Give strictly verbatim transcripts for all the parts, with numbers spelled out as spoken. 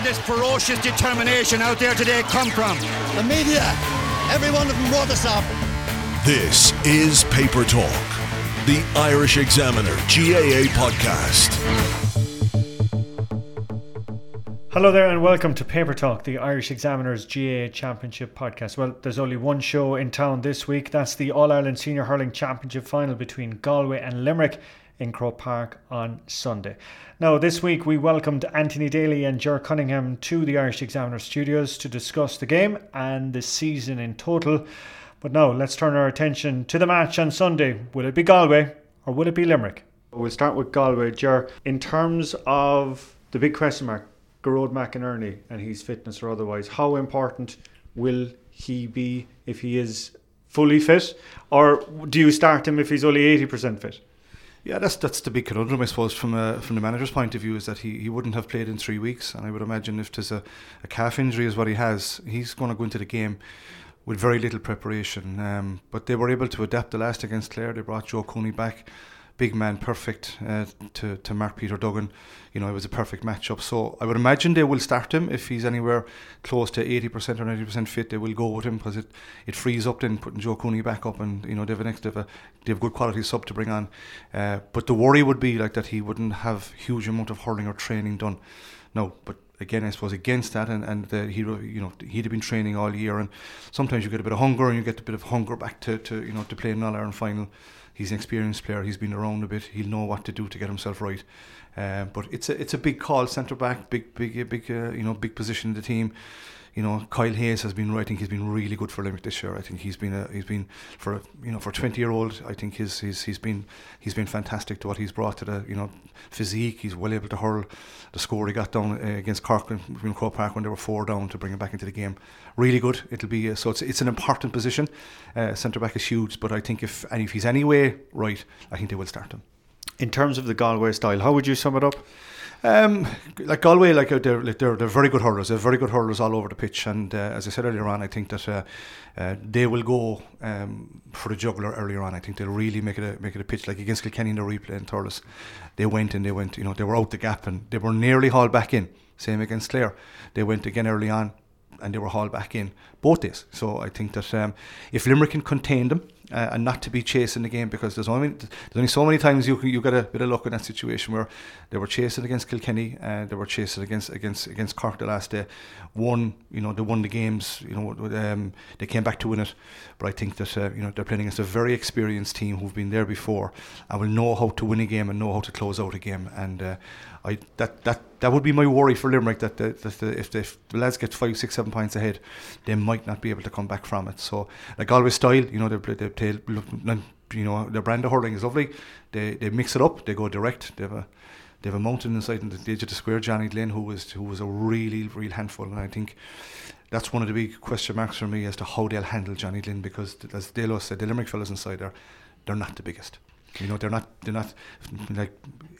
did this ferocious determination out there today come from? The media. Every one of them wrote us up. This is Paper Talk, the Irish Examiner G A A podcast. Hello there and welcome to Paper Talk, the Irish Examiner's G A A Championship podcast. Well, there's only one show in town this week. That's the All-Ireland Senior Hurling Championship final between Galway and Limerick in Croke Park on Sunday. Now, this week we welcomed Anthony Daly and Ger Cunningham to the Irish Examiner studios to discuss the game and the season in total. But now, let's turn our attention to the match on Sunday. Will it be Galway or will it be Limerick? We'll start with Galway. Ger, in terms of the big question mark, Gearóid McInerney and his fitness or otherwise, how important will he be if he is fully fit, or do you start him if he's only eighty percent fit? Yeah, that's that's the big conundrum, I suppose, from a, from the manager's point of view, is that he, he wouldn't have played in three weeks, and I would imagine if there's a, a calf injury is what he has, he's going to go into the game with very little preparation. Um, but they were able to adapt the last against Clare. They brought Joe Cooney back, big man, perfect uh, to to Mark Peter Duggan. You know, it was a perfect matchup. So I would imagine they will start him if he's anywhere close to eighty percent or ninety percent fit. They will go with him because it, it frees up then putting Joe Cooney back up, and you know they have an extra, they have, a, they have good quality sub to bring on. Uh, but the worry would be like that he wouldn't have huge amount of hurling or training done. No, but again, I suppose against that, and and uh, he you know he'd have been training all year, and sometimes you get a bit of hunger, and you get a bit of hunger back to, to you know to play an All Ireland final. He's an experienced player. He's been around a bit. He'll know what to do to get himself right. Uh, but it's a it's a big call, centre back, big big big uh, you know big position in the team. You know, Kyle Hayes has been. I think he's been really good for Limerick this year. I think he's been a, he's been for a, you know for a twenty year old. I think he's he's he's been he's been fantastic to what he's brought to the you know physique. He's well able to hurl. The score he got down uh, against Cork in, in Croke Park when they were four down to bring him back into the game. Really good. It'll be uh, so it's it's an important position. Uh, centre back is huge, but I think if and if he's anyway right, I think they will start him. In terms of the Galway style, how would you sum it up? Um, like Galway, like they're, they're they're very good hurlers. They're very good hurlers all over the pitch, and uh, as I said earlier on, I think that uh, uh, they will go um, for the juggler earlier on. I think they'll really make it a make it a pitch like against Kilkenny in the replay in Thurles. They went and they went, you know, they were out the gap and they were nearly hauled back in. Same against Clare. They went again early on and they were hauled back in both days. So I think that um, if Limerick can contain them uh, and not to be chasing the game, because there's only there's only so many times you you get a bit of luck in that situation where they were chasing against Kilkenny and they were chasing against against against Cork the last day. Won, you know, they won the games. You know, um, they came back to win it. But I think that uh, you know they're playing against a very experienced team who've been there before and will know how to win a game and know how to close out a game. And uh, I that that. That would be my worry for Limerick, that, the, that the, if, the, if the lads get five, six, seven points ahead, they might not be able to come back from it. So, like Galway style, you know, they play, they play, you know, their brand of hurling is lovely. They they mix it up. They go direct. They have a they have a mountain inside in the edge of the square. Johnny Glynn, who was who was a really real handful, and I think that's one of the big question marks for me as to how they'll handle Johnny Glynn, because as Dalo said, the Limerick fellas inside there, they're not the biggest. You know, they're not they're not like.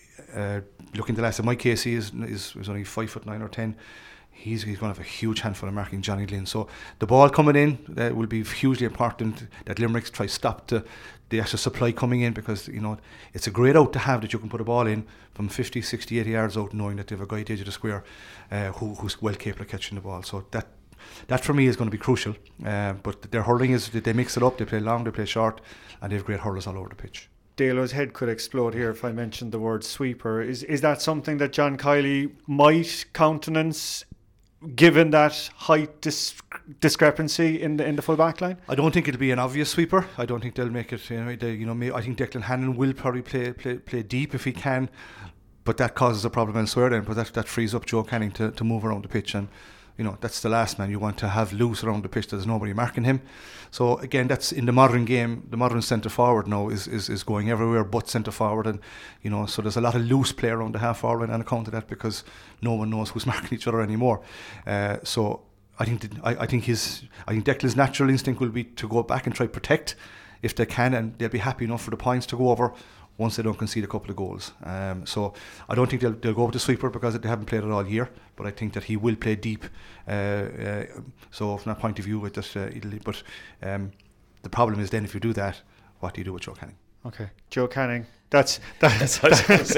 Uh, looking at the last of Mike Casey is, is is only five foot nine or ten. He's he's going to have a huge handful of marking Johnny Glynn. So the ball coming in uh, will be hugely important that Limerick try stop the the extra supply coming in, because you know it's a great out to have that you can put a ball in from fifty, sixty, eighty yards out, knowing that they have a guy at the edge of the square uh, who who's well capable of catching the ball. So that that for me is going to be crucial. Uh, but their hurling is they mix it up. They play long, they play short, and they have great hurlers all over the pitch. Dalo's head could explode here if I mentioned the word sweeper. Is is that something that John Kiely might countenance, given that height dis- discrepancy in the in the full back line? I don't think it'll be an obvious sweeper. I don't think they'll make it. You know, they, you know may, I think Declan Hannon will probably play play play deep if he can, but that causes a problem elsewhere then. But that that frees up Joe Canning to, to move around the pitch, and you know that's the last man you want to have loose around the pitch. There's nobody marking him. So again, that's in the modern game. The modern centre forward now is, is, is going everywhere but centre forward, and you know so there's a lot of loose play around the half forward on account of that, because no one knows who's marking each other anymore. Uh, so I think that, I, I think his I think Declan's natural instinct will be to go back and try protect if they can, and they'll be happy enough for the points to go over once they don't concede a couple of goals. Um, so I don't think they'll, they'll go with the sweeper because they haven't played it all year, but I think that he will play deep. Uh, uh, so from that point of view, it just, uh, it'll, but um, the problem is then if you do that, what do you do with Joe Canning? Okay, Joe Canning. That's that's, that's what I was going to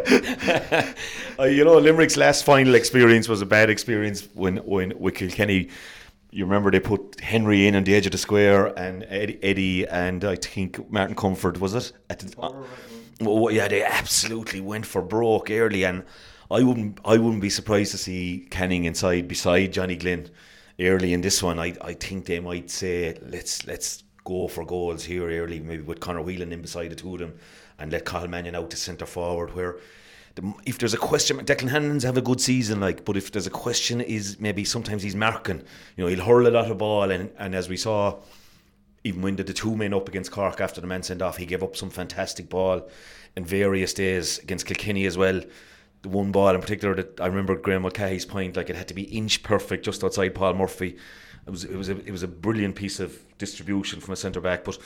say. uh, you know, Limerick's last final experience was a bad experience when when with Kilkenny. You remember they put Henry in on the edge of the square, and Eddie, Eddie and I think Martin Comfort, was it? At the, uh, well, yeah, they absolutely went for broke early, and I wouldn't I wouldn't be surprised to see Canning inside beside Johnny Glynn early in this one. I I think they might say let's let's go for goals here early, maybe with Conor Whelan in beside the two of them, and let Cathal Mannion out to centre forward. Where the, if there's a question, Declan Hannon's have a good season, like, but if there's a question, is maybe sometimes he's marking. You know, he'll hurl a lot of ball, and and as we saw, even when the, the two men up against Cork after the man sent off, he gave up some fantastic ball in various days against Kilkenny as well. The one ball in particular that I remember Graham Mulcahy's point, like it had to be inch perfect just outside Paul Murphy. It was it was a it was a brilliant piece of distribution from a centre back, but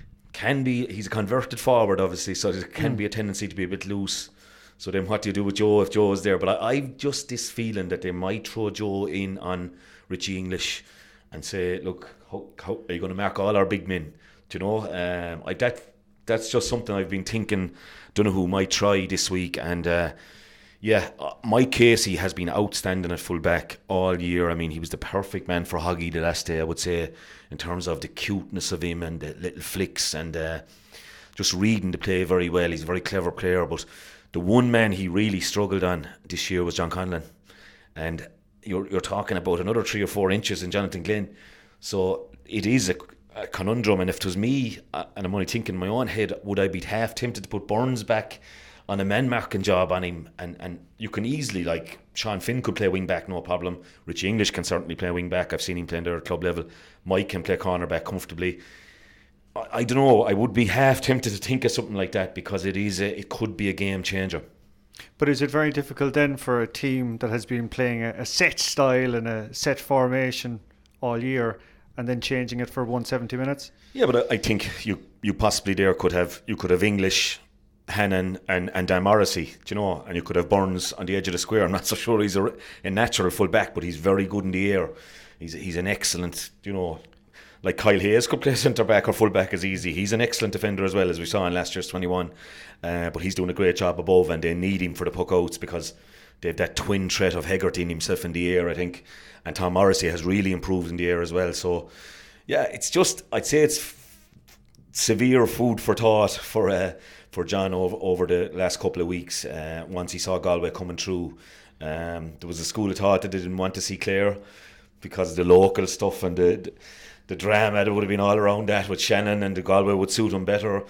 can be he's a converted forward obviously, so there can mm. be a tendency to be a bit loose. So then what do you do with Joe if Joe is there? But I, I've just this feeling that they might throw Joe in on Richie English and say, look, how, how are you going to mark all our big men? Do you know? Um, I that that's just something I've been thinking. Don't know who might try this week, and. Uh, Yeah, Mike Casey has been outstanding at full-back all year. I mean, he was the perfect man for Hoggy the last day, I would say, in terms of the cuteness of him and the little flicks and uh, just reading the play very well. He's a very clever player, but the one man he really struggled on this year was John Conlon. And you're you're talking about another three or four inches in Jonathan Glynn. So it is a, a conundrum, and if it was me, uh, and I'm only thinking in my own head, would I be half tempted to put Burns back on a man marking job on him, and, and you can easily, like, Sean Finn could play wing back, no problem. Richie English can certainly play wing back. I've seen him playing there at club level. Mike can play corner back comfortably. I, I don't know, I would be half tempted to think of something like that, because it is a, it could be a game changer. But is it very difficult then for a team that has been playing a, a set style and a set formation all year and then changing it for one hundred seventy minutes? Yeah, but I, I think you you possibly there could have you could have English, Hannon and, and Dan Morrissey, do you know, and you could have Burns on the edge of the square. I'm not so sure he's a, a natural full back, but he's very good in the air. He's he's an excellent, you know, like Kyle Hayes could play centre back or full back as easy. He's an excellent defender as well, as we saw in last year's twenty-one, uh, but he's doing a great job above, and they need him for the puck outs because they have that twin threat of Hegarty and himself in the air, I think, and Tom Morrissey has really improved in the air as well. So yeah, it's just, I'd say it's f- severe food for thought for uh, for John over, over the last couple of weeks. Uh, once he saw Galway coming through, um, there was a school of thought that they didn't want to see Clare because of the local stuff and the, the the drama that would have been all around that with Shannon, and the Galway would suit him better.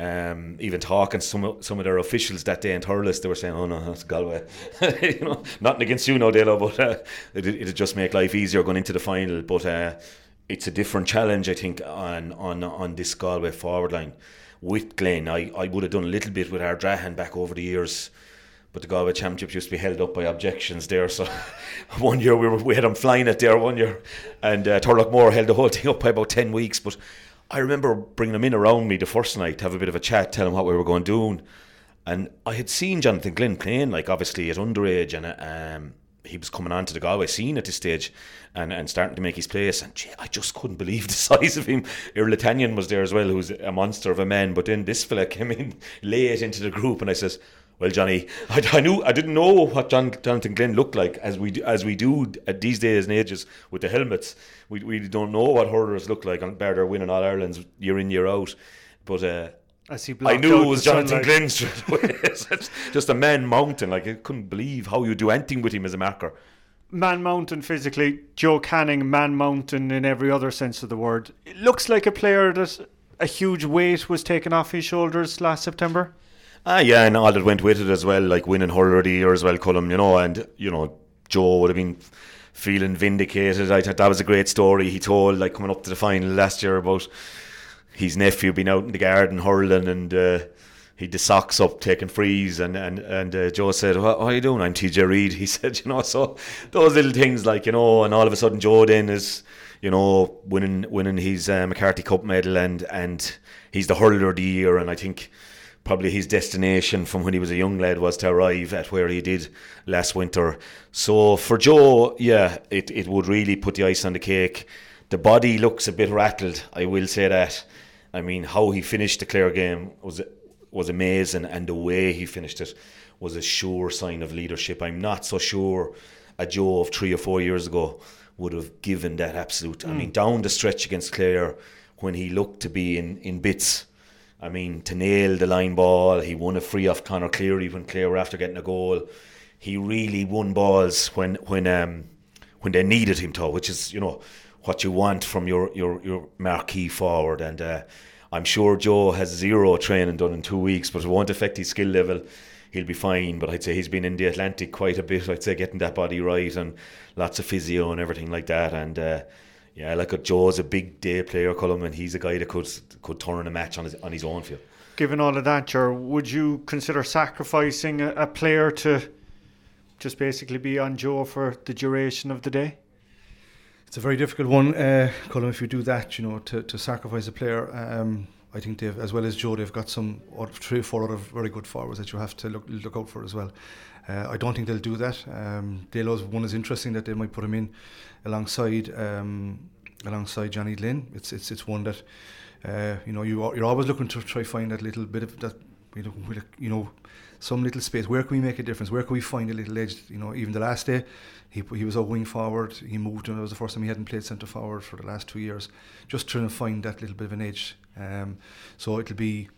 Um, even talking to some some of their officials that day in Thurles, they were saying, "Oh no, that's Galway." You know, nothing against you, no, Dalo, but uh, it it'd just make life easier going into the final. But uh, it's a different challenge, I think, on on on this Galway forward line. With Glenn, I, I would have done a little bit with Ardrahan back over the years, but the Galway Championships used to be held up by objections there. So one year we were we had them flying it there one year, and uh, Turlough Moore held the whole thing up by about ten weeks. But I remember bringing them in around me the first night to have a bit of a chat, tell them what we were going doing, and I had seen Jonathan Glynn playing, like obviously at underage, and um, he was coming on to the Galway scene at this stage and, and starting to make his place, and gee, I just couldn't believe the size of him. Irlatanian was there as well, who's a monster of a man, but then this fella came in late into the group, and I says, well, Johnny, I, I knew I didn't know what John, Jonathan Glynn looked like as we do, as we do at these days and ages with the helmets. We we don't know what hurlers look like, bar they're winning All Irelands year in, year out, but uh, I knew it was Jonathan Glynn straight away. Just a man mountain, like I couldn't believe how you do anything with him as a marker. Man mountain physically, Joe Canning man mountain in every other sense of the word. It looks like a player that a huge weight was taken off his shoulders last September. Ah, yeah, and all that went with it as well, like winning hurler of the year as well, Cullum, you know, and you know, Joe would have been feeling vindicated. I thought that was a great story he told, like coming up to the final last year about his nephew being out in the garden hurling, and uh, he'd the socks up taking frees, and and and uh, Joe said, what, what are you doing? I'm T J Reid. He said, you know, so those little things, like, you know, and all of a sudden Joe then is, you know, winning winning his uh, McCarthy Cup medal, and and he's the hurler of the year, and I think probably his destination from when he was a young lad was to arrive at where he did last winter. So for Joe, yeah, it, it would really put the ice on the cake. The body looks a bit rattled, I will say that. I mean, how he finished the Clare game was was amazing, and the way he finished it was a sure sign of leadership. I'm not so sure a Joe of three or four years ago would have given that absolute. Mm. I mean, down the stretch against Clare, when he looked to be in, in bits, I mean, to nail the line ball, he won a free off Conor Cleary when Clare were after getting a goal. He really won balls when when um, when they needed him to, which is, you know, what you want from your, your, your marquee forward. And uh, I'm sure Joe has zero training done in two weeks, but it won't affect his skill level. He'll be fine, but I'd say he's been in the Atlantic quite a bit. I'd say getting that body right and lots of physio and everything like that. And uh, yeah, like uh, Joe's a big day player, Colm, and he's a guy that could could turn a match on his on his own field. Given all of that, Ger, would you consider sacrificing a, a player to just basically be on Joe for the duration of the day? It's a very difficult one, uh, Colm, if you do that, you know, to, to sacrifice a player. Um, I think they've, as well as Joe, they've got some or three or four other very good forwards that you have to look look out for as well. Uh, I don't think they'll do that. Um, Dalo's one is interesting that they might put him in alongside um, alongside Johnny Glynn. It's it's it's one that uh, you know you are, you're always looking to try find that little bit of that, you know, you know, some little space. Where can we make a difference? Where can we find a little edge? You know, even the last day, he he was a wing forward. He moved, and it was the first time he hadn't played centre forward for the last two years. Just trying to find that little bit of an edge. Um, so it'll be.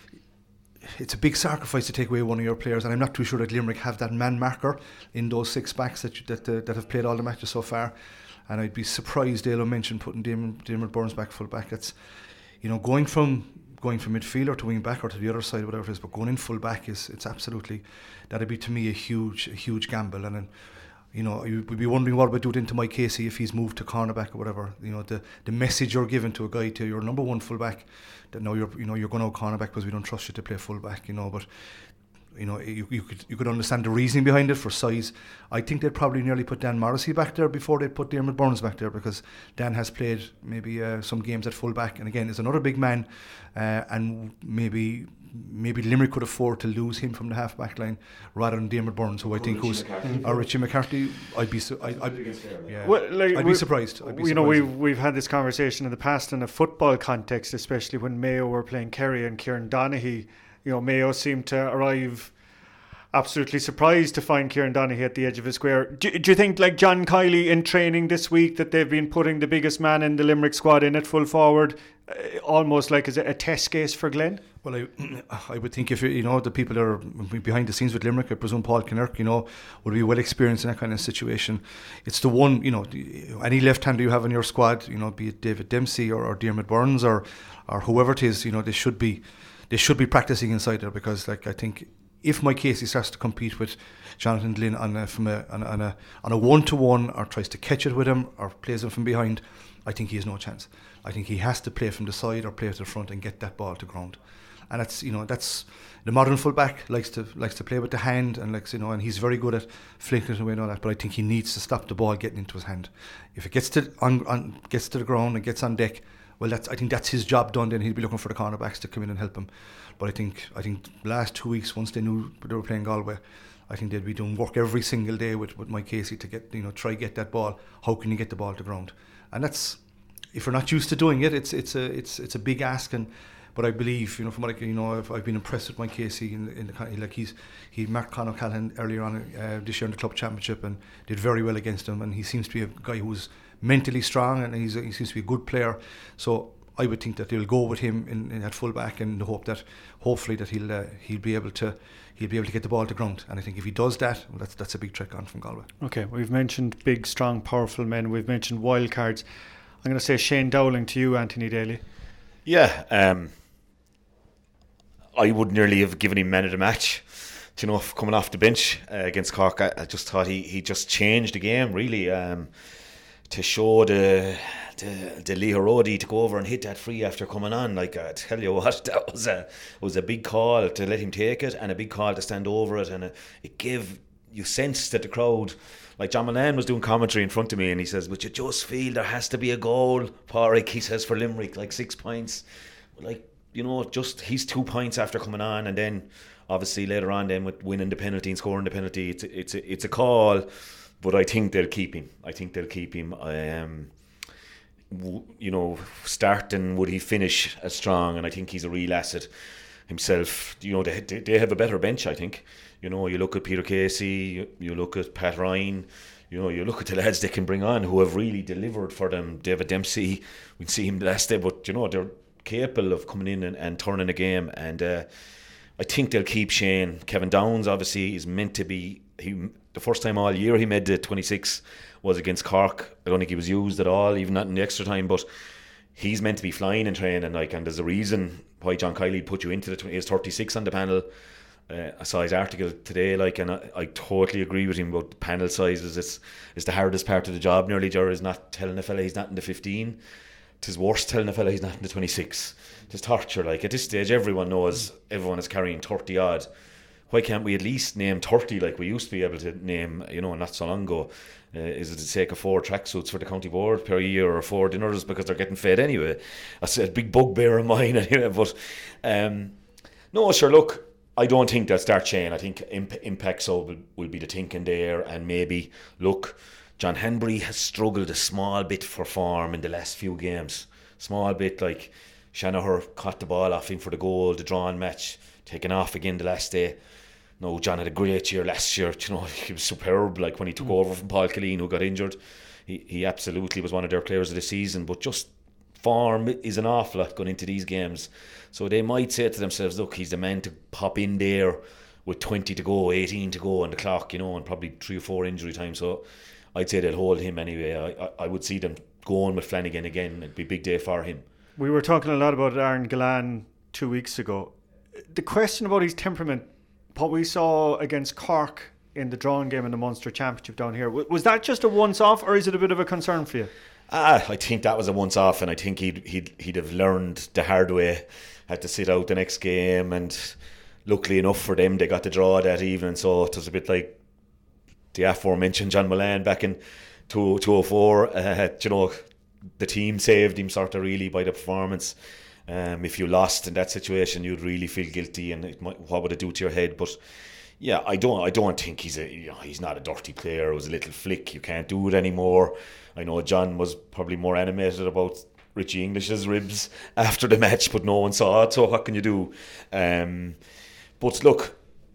It's a big sacrifice to take away one of your players, and I'm not too sure that Limerick have that man marker in those six backs that you, that uh, that have played all the matches so far. And I'd be surprised Dalo mentioned putting Diarmuid, Diarmuid Burns back full back. It's, you know, going from going from midfielder to wing back or to the other side, whatever it is, but going in full back is it's absolutely, that'd be to me a huge a huge gamble. And then, you know, you would be wondering what would do it into Mike Casey if he's moved to cornerback or whatever. You know, the the message you're giving to a guy, to your number one fullback, that now you're you know you're going out cornerback because we don't trust you to play fullback. You know, but you know you you could you could understand the reasoning behind it for size. I think they'd probably nearly put Dan Morrissey back there before they'd put Diarmuid Burns back there, because Dan has played maybe uh, some games at fullback, and again is another big man, uh, and maybe. Maybe Limerick could afford to lose him from the half back line rather than Diarmuid Burns, who I think was or Richie McCarthy. I'd be su- I, I'd, yeah. well, like, I'd be surprised. I'd be you surprised. know, we've we've had this conversation in the past in a football context, especially when Mayo were playing Kerry and Kieran Donaghy. You know, Mayo seemed to arrive absolutely surprised to find Kieran Donaghy at the edge of the square. Do, do you think, like John Kiley in training this week, that they've been putting the biggest man in the Limerick squad in at full forward, uh, almost like as a, a test case for Glenn? Well, I, I would think if you know the people that are behind the scenes with Limerick, I presume Paul Kinnerk, you know, would be well experienced in that kind of situation. It's the one, you know, any left-hander you have in your squad, you know, be it David Dempsey or, or Diarmuid Burns or or whoever it is, you know, they should be they should be practicing inside there, because, like, I think if Mike Casey starts to compete with Jonathan Glynn on a, from a on a, on a on a one-to-one, or tries to catch it with him or plays him from behind, I think he has no chance. I think he has to play from the side or play to the front and get that ball to ground. And that's, you know, that's the modern fullback likes to likes to play with the hand, and likes, you know, and he's very good at flinking it away and all that. But I think he needs to stop the ball getting into his hand. If it gets to on, on gets to the ground and gets on deck, well, that's I think that's his job done. Then he'll be looking for the cornerbacks to come in and help him. But I think I think the last two weeks, once they knew they were playing Galway, I think they'd be doing work every single day with, with Mike Casey to get, you know, try get that ball. How can you get the ball to ground? And that's, if you're not used to doing it, it's it's a it's it's a big ask. And but I believe, you know, from what I, you know, I've, I've been impressed with Mike Casey in, in the, like he's he marked Conor Callahan earlier on uh, this year in the club championship and did very well against him. And he seems to be a guy who's mentally strong, and he's a, he seems to be a good player. So I would think that they'll go with him in, in at full back, and hope that hopefully that he'll uh, he'll be able to he'll be able to get the ball to ground. And I think if he does that, well, that's that's a big trick on from Galway. Okay, we've mentioned big, strong, powerful men. We've mentioned wild cards. I'm going to say Shane Dowling to you, Anthony Daly. Yeah, um, I would nearly have given him man of the match. Do you know, coming off the bench uh, against Cork, I, I just thought he, he just changed the game really. Um, to show the the, the Leo Rodi to go over and hit that free after coming on, like, I tell you what, that was a was a big call to let him take it, and a big call to stand over it, and it, it gave you sense that the crowd, like John Mullane was doing commentary in front of me, and he says, but you just feel there has to be a goal, Pádraig, he says, for Limerick, like six points, like, you know, just he's two points after coming on, and then obviously later on then with winning the penalty and scoring the penalty, it's it's a, it's a call. But I think they'll keep him. I think they'll keep him. Um, you know, starting, would he finish as strong? And I think he's a real asset himself. You know, they they have a better bench, I think. You know, you look at Peter Casey, you, you look at Pat Ryan, you know, you look at the lads they can bring on who have really delivered for them. David Dempsey, we see him last day, but you know, they're capable of coming in and, and turning a game. And uh, I think they'll keep Shane. Kevin Downs obviously is meant to be. He the first time all year he made the twenty-six was against Cork. I don't think he was used at all, even not in the extra time. But he's meant to be flying in training, like, and there's a reason why John Kiley put you into the twenty. He's thirty-six on the panel. Uh, I saw his article today, like, and I, I totally agree with him about the panel sizes. It's it's the hardest part of the job. Nearly, Ger, is not telling a fella he's not in the fifteen. It's worse telling a fella he's not in the twenty-six. It's torture. Like, at this stage, everyone knows everyone is carrying thirty odd. Why can't we at least name thirty like we used to be able to name, you know, not so long ago? Uh, is it the sake of four tracksuits for the county board per year, or four dinners because they're getting fed anyway? That's a big bugbear of mine anyway. But um, no, sure, look, I don't think they'll start Shane. I think imp- Impact so will, will be the thinking there, and maybe, look, John Henbury has struggled a small bit for form in the last few games. Small bit, like Shanahan caught the ball off him for the goal, the drawn match, taken off again the last day. No, John had a great year last year. You know, he was superb. Like when he took mm. over from Paul Killeen, who got injured, he he absolutely was one of their players of the season. But just form is an awful lot going into these games. So they might say to themselves, look, he's the man to pop in there with twenty to go, eighteen to go on the clock, you know, and probably three or four injury time. So I'd say they'll hold him anyway. I, I, I would see them going with Flanagan again. It'd be a big day for him. We were talking a lot about Aaron Gillane two weeks ago. The question about his temperament, what we saw against Cork in the drawing game in the Munster Championship down here, was that just a once-off, or is it a bit of a concern for you? Ah, I think that was a once-off, and I think he'd he'd he'd have learned the hard way. Had to sit out the next game, and luckily enough for them, they got the draw that evening. So it was a bit like the aforementioned John Mullane back in two thousand four. Uh, you know, the team saved him sort of really by the performance. Um, if you lost in that situation, you'd really feel guilty, and it might, what would it do to your head? But yeah, I don't, I don't think he's a, you know, he's not a dirty player. It was a little flick. You can't do it anymore. I know John was probably more animated about Richie English's ribs after the match, but no one saw it. So what can you do? Um, but look,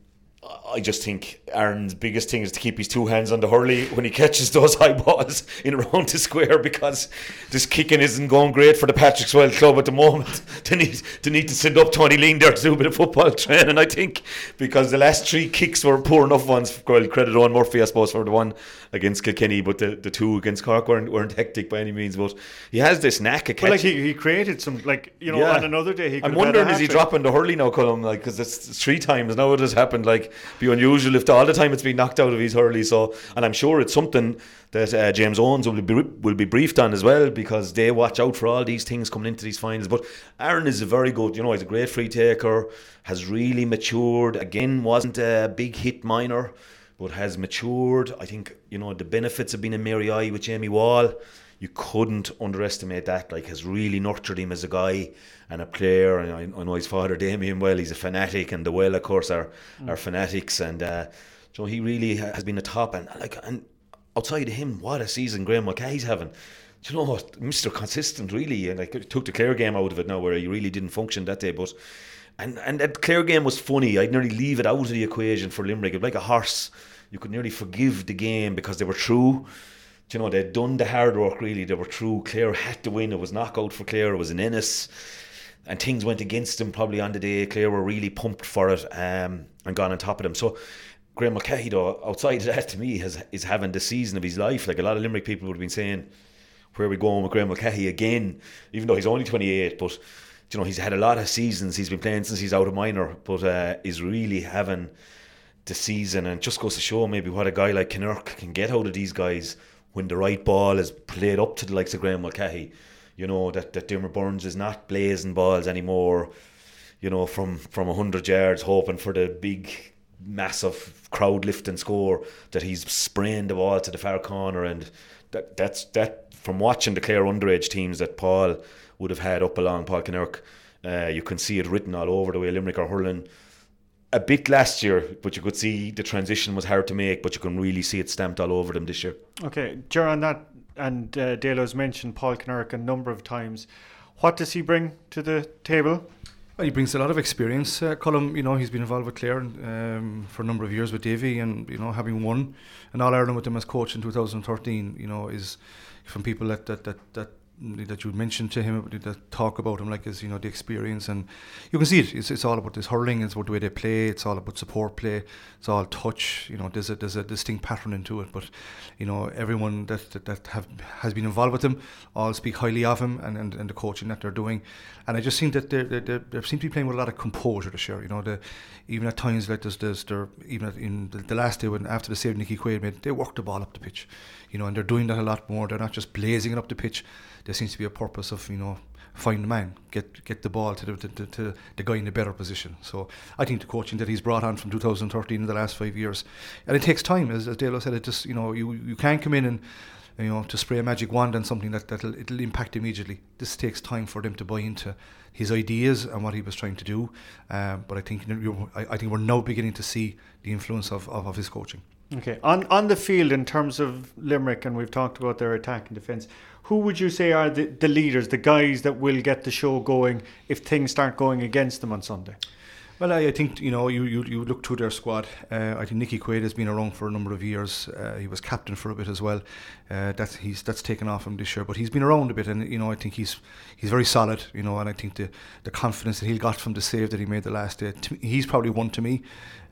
I just think Aaron's biggest thing is to keep his two hands on the hurley when he catches those high balls in around the square, because this kicking isn't going great for the Patrick Swell club at the moment. They need, they need to send up Tony Lean there to do a bit of football training, I think, because the last three kicks were poor enough ones. Well, credit Owen Murphy, I suppose, for the one against Kilkenny, but the, the two against Cork weren't, weren't hectic by any means. But he has this knack of catching. Well, like he, he created some, like, you know, yeah. on another day he could I'm wondering, is he dropping the hurley now, Colm? Like, because it's, it's three times now it has happened. Like, be unusual if the, all the time it's been knocked out of his hurley. So, and I'm sure it's something that uh, James Owens will be will be briefed on as well, because they watch out for all these things coming into these finals. But Aaron is a very good, you know, he's a great free taker, has really matured. Again, wasn't a big hit minor, but has matured. I think, you know, the benefits of being in Mary I with Jamie Wall, you couldn't underestimate that. Like, has really nurtured him as a guy and a player. And I, I know his father Damien well, he's a fanatic, and the Well, of course, are mm. are fanatics. And uh, so he really has been a top. And like, and outside of him, what a season Graham Mulcahy's having. Do you know what, Mister Consistent, really. And like, took the Clare game out of it now, where he really didn't function that day. But and and that Clare game was funny. I'd nearly leave it out of the equation for Limerick. It was like a horse. You could nearly forgive the game because they were through. You know, they'd done the hard work, really. They were through. Clare had to win. It was knockout for Clare. It was an Ennis. And things went against them probably on the day. Clare were really pumped for it um, and gone on top of them. So Graham Mulcahy, though, outside of that, to me, has, is having the season of his life. Like, a lot of Limerick people would have been saying, where are we going with Graham Mulcahy again? Even though he's only twenty-eight. But, you know, he's had a lot of seasons. He's been playing since he's out of minor. But uh, is really having the season. And just goes to show maybe what a guy like Kinnerk can get out of these guys when the right ball is played up to the likes of Graham Mulcahy. You know, that, that Dermot Burns is not blazing balls anymore, you know, from, from one hundred yards, hoping for the big, massive crowd lifting score, that he's spraying the ball to the far corner. And that that's that from watching the Clare underage teams that Paul would have had up along Paul Kinnerk, uh, you can see it written all over the way Limerick are hurling. A bit last year, but you could see the transition was hard to make, but you can really see it stamped all over them this year. Okay, Ger, on that and uh, Dalo's mentioned Paul Kinnerk a number of times. What does he bring to the table? Well, he brings a lot of experience. Uh, Colm, you know, he's been involved with Clare um, for a number of years with Davy, and you know, having won an All Ireland with him as coach in two thousand thirteen, you know, is from people that that that. that that you mentioned to him, that talk about him, like, is, you know, the experience, and you can see it. It's, it's all about this hurling. It's about the way they play. It's all about support play. It's all touch. You know, there's a there's a distinct pattern into it. But you know, everyone that that, that have has been involved with him all speak highly of him and, and, and the coaching that they're doing. And I just think that they they they seem to be playing with a lot of composure this year. You know, the even at times like there's there's they're even at, in the, the last day when after the save Nicky Quaid made, they worked the ball up the pitch. You know, and they're doing that a lot more. They're not just blazing it up the pitch. There seems to be a purpose of, you know, find the man, get get the ball to the to, to, to the guy in a better position. So I think the coaching that he's brought on from two thousand thirteen in the last five years, and it takes time, as, as Dalo said. It just, you know, you you can't come in and, you know, to spray a magic wand on something that that'll it'll impact immediately. This takes time for them to buy into his ideas and what he was trying to do. Um, but I think you know, I, I think we're now beginning to see the influence of, of, of his coaching. Okay, on on the field in terms of Limerick, and we've talked about their attack and defence, who would you say are the, the leaders, the guys that will get the show going if things start going against them on Sunday? Well, I, I think, you know, you, you, you look through their squad. Uh, I think Nicky Quaid has been around for a number of years. Uh, he was captain for a bit as well. Uh, that's he's that's taken off him this year, but he's been around a bit, and you know, I think he's he's very solid. You know, and I think the the confidence that he got from the save that he made the last day, to, he's probably one to me.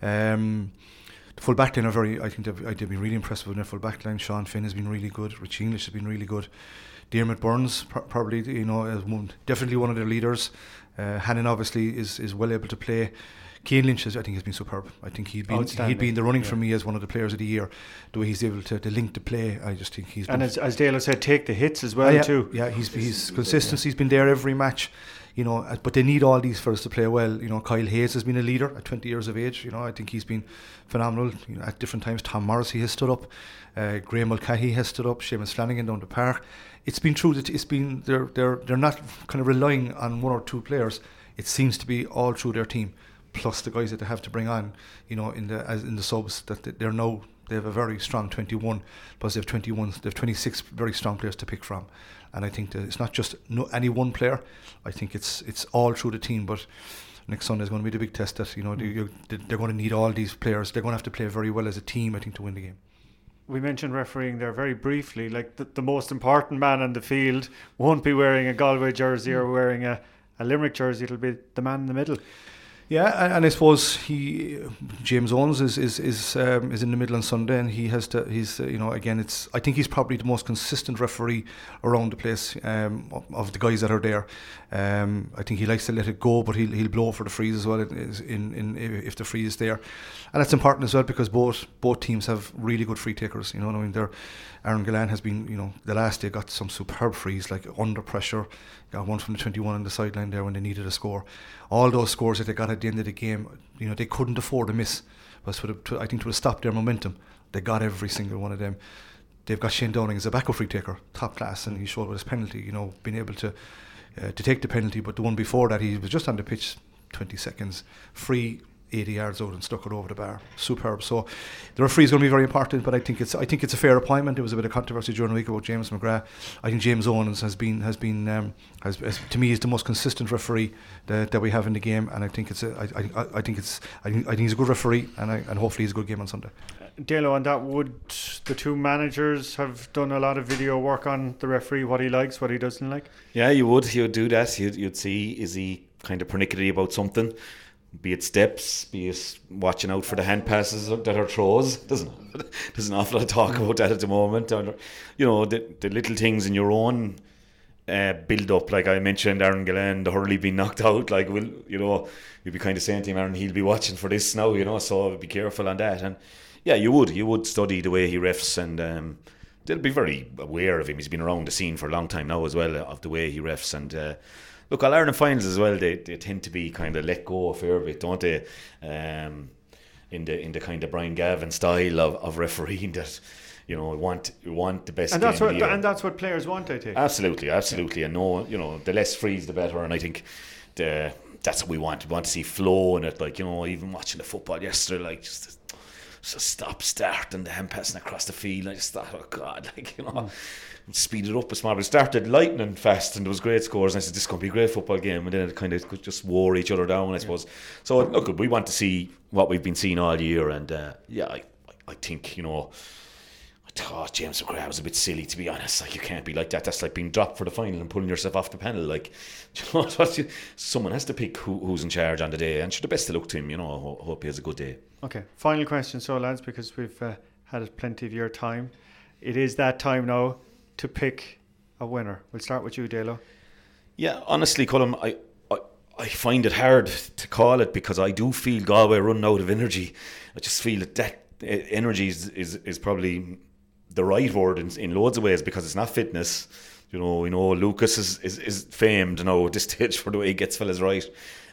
Um, The full back line are very, I think they've, they've been really impressive with their full back line. Sean Finn has been really good. Rich English has been really good. Dermot Burns pr- probably, you know, is one, definitely one of their leaders. Uh, Hannon obviously is, is well able to play. Cian Lynch, is, I think, has been superb. I think he'd been he'd be in the running yeah. for me as one of the players of the year. The way he's able to, to link the play, I just think he's. And been as, as Dalo said, take the hits as well uh, yeah, too. Yeah, he's he's consistency's been there every match. You know, but they need all these fellas to play well. You know, Kyle Hayes has been a leader at twenty years of age. You know, I think he's been phenomenal. You know, at different times, Tom Morrissey has stood up, uh, Graham Mulcahy has stood up, Seamus Flanagan down the park. It's been true that it's been they're they're they're not kind of relying on one or two players. It seems to be all through their team, plus the guys that they have to bring on. You know, in the as in the subs that they're now. They have a very strong twenty-one, plus they have twenty-one, they have twenty-six very strong players to pick from, and I think that it's not just no, any one player. I think it's it's all through the team. But next Sunday is going to be the big test. That you know they, they're going to need all these players. They're going to have to play very well as a team, I think, to win the game. We mentioned refereeing there very briefly. Like the, the most important man on the field won't be wearing a Galway jersey or wearing a, a Limerick jersey. It'll be the man in the middle. Yeah, and, and I suppose he, James Owens is is is, um, is in the middle on Sunday, and he has to. He's uh, you know again, it's. I think he's probably the most consistent referee around the place um, of, of the guys that are there. Um, I think he likes to let it go, but he'll he'll blow for the freeze as well. In, in, in if the freeze is there, and that's important as well because both both teams have really good free takers. You know, I mean, they're. Aaron Gillan has been, you know, the last day got some superb frees, like under pressure. Got one from the twenty-one on the sideline there when they needed a score. All those scores that they got at the end of the game, you know, they couldn't afford a miss. But to, to, I think to have stopped their momentum, they got every single one of them. They've got Shane Downing as a backup free taker, top class, and he showed with his penalty, you know, being able to uh, to take the penalty. But the one before that, he was just on the pitch twenty seconds, free. eighty yards out and stuck it over the bar. Superb. So the referee is going to be very important, but I think it's I think it's a fair appointment. There was a bit of controversy during the week about James McGrath. I think James Owens has been has been um, has, has to me is the most consistent referee that, that we have in the game, and I think it's a, I, I, I think it's I think, I think he's a good referee, and I, and hopefully he's a good game on Sunday. Dalo, on that, would the two managers have done a lot of video work on the referee, what he likes, what he doesn't like? Yeah, you would. You would do that. You'd, you'd see, is he kind of pernickety about something? Be it steps, be it watching out for the hand passes that are throws. There's an, there's an awful lot of talk about that at the moment. You know, the, the little things in your own uh, build up. Like I mentioned, Aaron Gillan, the hurley being knocked out. Like, will you know, you'd be kind of saying to him, Aaron, he'll be watching for this now. You know, so be careful on that. And yeah, you would, you would study the way he refs, and um, they'll be very aware of him. He's been around the scene for a long time now as well, of the way he refs. And uh, look, All Ireland finals as well, they, they tend to be kind of let go a fair bit, don't they? Um, in the in the kind of Brian Gavin style of, of refereeing that, you know, want want the best. And that's game what of the year. and that's what players want, I think. Absolutely, absolutely, and no, you know, the less frees the better. And I think the that's what we want. We want to see flow in it, like, you know, even watching the football yesterday, like just so stop start and the hand passing across the field. I just thought, oh God, like, you know, mm. speed it up a small bit. It started lightning fast and there was great scores, and I said, this is going to be a great football game, and then it kind of just wore each other down, I suppose. Yeah. So look, we want to see what we've been seeing all year, and uh, yeah, I, I think, you know, I thought James McGrath was a bit silly, to be honest. Like, you can't be like that. That's like being dropped for the final and pulling yourself off the panel. Like, you know what? Someone has to pick who, who's in charge on the day, and should the best of luck to him. You know, I hope he has a good day. Okay, final question, so lads, because we've uh, had plenty of your time. It is that time now to pick a winner. We'll start with you, Dalo. Yeah, honestly, Colm, I, I I find it hard to call it, because I do feel Galway running out of energy. I just feel that that energy is is, is probably the right word in, in loads of ways, because it's not fitness. You know, we know Lucas is, is, is famed now at this stage for the way he gets fellas right.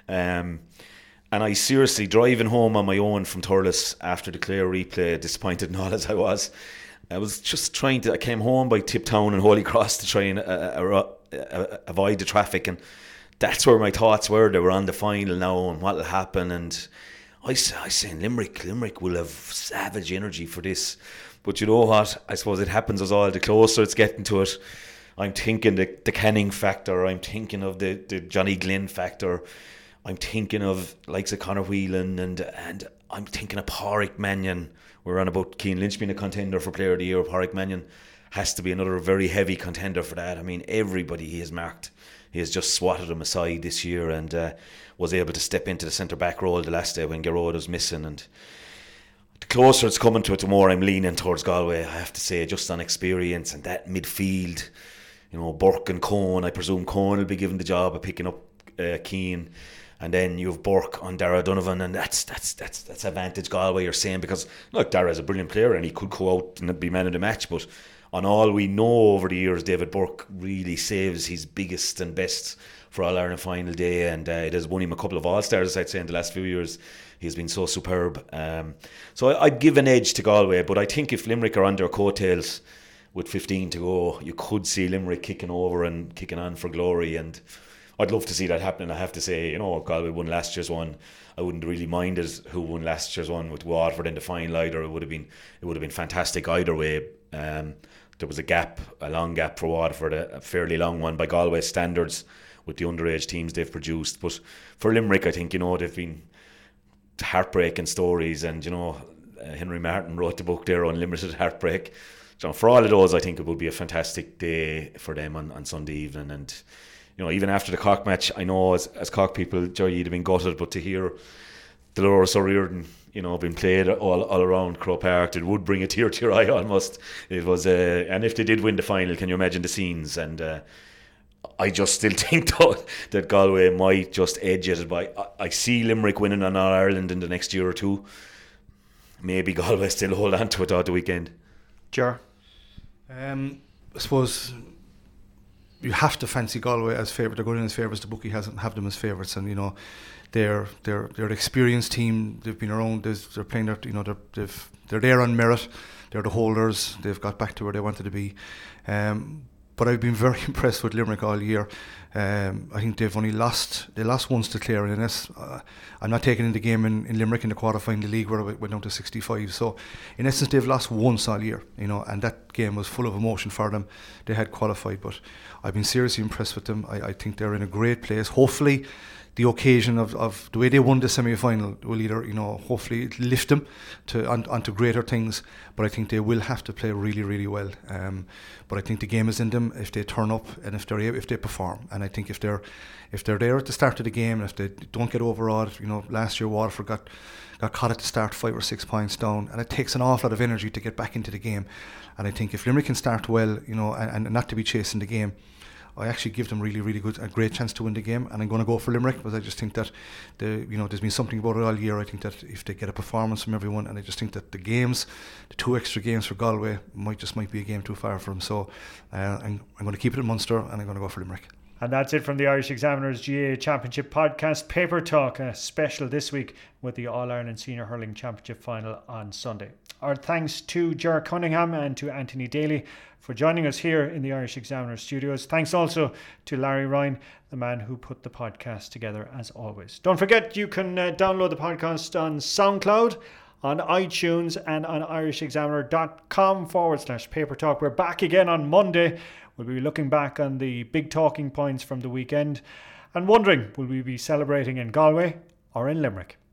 Um, and I seriously, driving home on my own from Thurles after the Clare replay, disappointed and all as I was, I was just trying to, I came home by Tiptown and Holy Cross to try and uh, uh, uh, avoid the traffic, and that's where my thoughts were. They were on the final now and what will happen, and I, I saying Limerick, Limerick will have savage energy for this. But you know what? I suppose it happens as all the closer it's getting to it. I'm thinking the, the Canning factor. I'm thinking of the, the Johnny Glynn factor. I'm thinking of likes of Conor Whelan, and and I'm thinking of Pádraig Mannion. We're on about Cian Lynch being a contender for Player of the Year. Pádraig Mannion has to be another very heavy contender for that. I mean, everybody he has marked, he has just swatted them aside this year, and uh, was able to step into the centre back role the last day when Gearóid was missing. And the closer it's coming to it, the more I'm leaning towards Galway, I have to say, just on experience and that midfield. You know, Burke and Cohen, I presume Cohen will be given the job of picking up uh, Keane, and then you have Burke on Dara Donovan, and that's that's that's that's advantage Galway, you're saying, because look, Dara's a brilliant player and he could go out and be man of the match, but on all we know over the years, David Burke really saves his biggest and best for All-Ireland final day, and uh, it has won him a couple of All-Stars, I'd say, in the last few years. He's been so superb. Um, so I, I'd give an edge to Galway, but I think if Limerick are on their coattails with fifteen to go, you could see Limerick kicking over and kicking on for glory, and I'd love to see that happening. I have to say, you know, Galway won last year's one. I wouldn't really mind it who won last year's one with Waterford in the final either. It would have been it would have been fantastic either way. Um, there was a gap, a long gap for Waterford, a, a fairly long one by Galway standards with the underage teams they've produced. But for Limerick, I think, you know, they've been heartbreaking stories, and you know, uh, Henry Martin wrote the book there, Unlimited Heartbreak. So for all of those, I think it would be a fantastic day for them on, on Sunday evening. And you know, even after the Cork match, I know as, as Cork people, Joe, you'd have been gutted, but to hear Dolores O'Riordan, you know, being played all, all around Croke Park, it would bring a tear to your eye almost. It was, uh, and if they did win the final, can you imagine the scenes? And uh, I just still think though, that Galway might just edge it by. I, I see Limerick winning on All Ireland in the next year or two. Maybe Galway still hold on to it all the weekend. Jar. Um, I suppose you have to fancy Galway as favourite. They're going in as favourites. The bookie has have them as favourites, and you know they're they're they're an experienced team. They've been around. They're playing their, you know, they're they've, they're there on merit. They're the holders. They've got back to where they wanted to be. Um, but I've been very impressed with Limerick all year. Um, I think they've only lost they lost once to Clare, and this, uh, I'm not taking in the game in, in Limerick in the quarter-final league where it went down to sixty-five. So in essence, they've lost once all year, you know, and that game was full of emotion for them. They had qualified, but I've been seriously impressed with them. I, I think they're in a great place. Hopefully, the occasion of, of the way they won the semi-final will either, you know, hopefully lift them to on, onto greater things. But I think they will have to play really, really well. Um, but I think the game is in them if they turn up and if they if they perform. And I think if they're if they're there at the start of the game, and if they don't get overawed, you know, last year Waterford got got caught at the start five or six points down, and it takes an awful lot of energy to get back into the game. And I think if Limerick can start well, you know, and, and not to be chasing the game, I actually give them really, really good, a great chance to win the game, and I'm going to go for Limerick because I just think that the, you know, there's been something about it all year. I think that if they get a performance from everyone, and I just think that the games, the two extra games for Galway, might just might be a game too far for them. So uh, I'm, I'm going to keep it in Munster, and I'm going to go for Limerick. And that's it from the Irish Examiners G A A Championship podcast. Paper Talk, a special this week with the All-Ireland Senior Hurling Championship final on Sunday. Our thanks to Ger Cunningham and to Anthony Daly for joining us here in the Irish Examiner studios. Thanks also to Larry Ryan, the man who put the podcast together as always. Don't forget, you can uh, download the podcast on SoundCloud, on iTunes and on irishexaminer.com forward slash paper talk. We're back again on Monday. We'll be looking back on the big talking points from the weekend and wondering, will we be celebrating in Galway or in Limerick?